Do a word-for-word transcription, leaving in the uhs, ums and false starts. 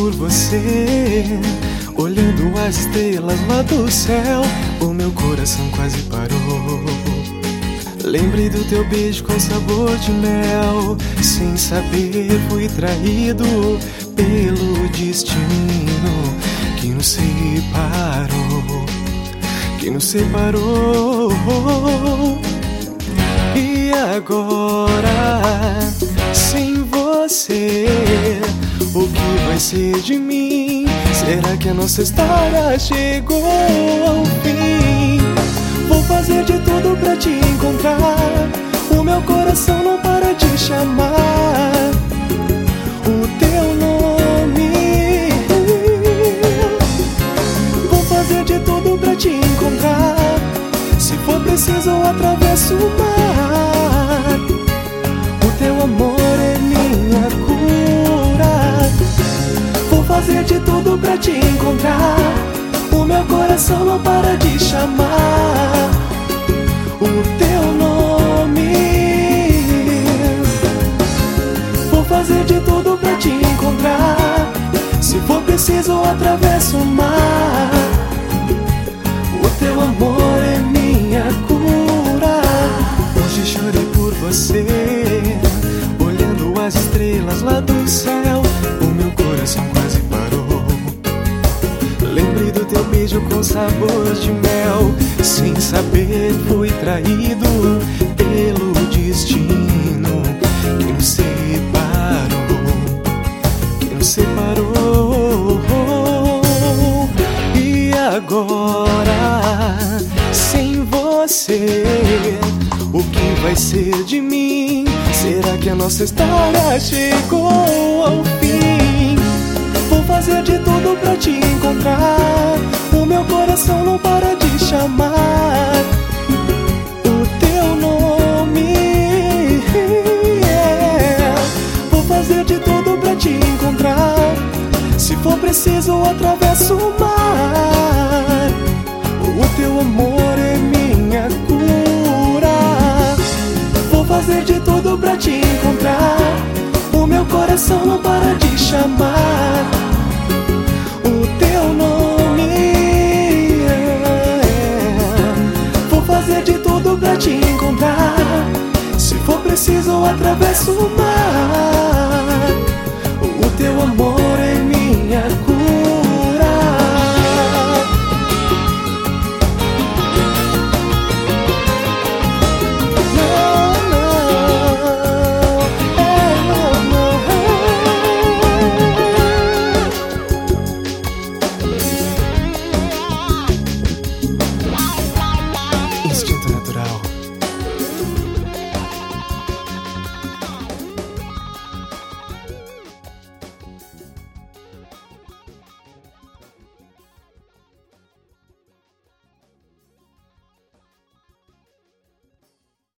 por você, olhando as estrelas lá do céu, o meu coração quase parou. Lembrei do teu beijo com sabor de mel, sem saber fui traído pelo destino que nos separou, que nos separou. E agora, sem você, o que vai ser de mim? Será que a nossa história chegou ao fim? Vou fazer de tudo pra te encontrar, o meu coração não para de chamar o teu nome. Vou fazer de tudo pra te encontrar, se for preciso eu atravesso o mar. O teu amor é minha cura. Vou fazer de tudo pra te encontrar, o meu coração não para de chamar o teu nome. Vou fazer de tudo pra te encontrar, se for preciso eu atravesso o mar. O teu amor é minha cura. Hoje chorei por você, olhando as estrelas lá do céu, o meu coração quase parou. Lembrei do teu beijo com sabor de mel, sem saber fui traído pelo destino que nos separou, que nos separou. E agora, sem você, o que vai ser de mim? Será que a nossa história chegou ao fim? Vou fazer de tudo pra te encontrar, o meu coração não para de chamar o teu nome. Yeah. Vou fazer de tudo pra te encontrar, se for preciso eu atravesso o mar. O teu amor é minha cura. Vou fazer de tudo pra te encontrar, o meu coração não para de chamar o teu nome. Vou fazer de tudo pra te encontrar, se for preciso eu atravesso o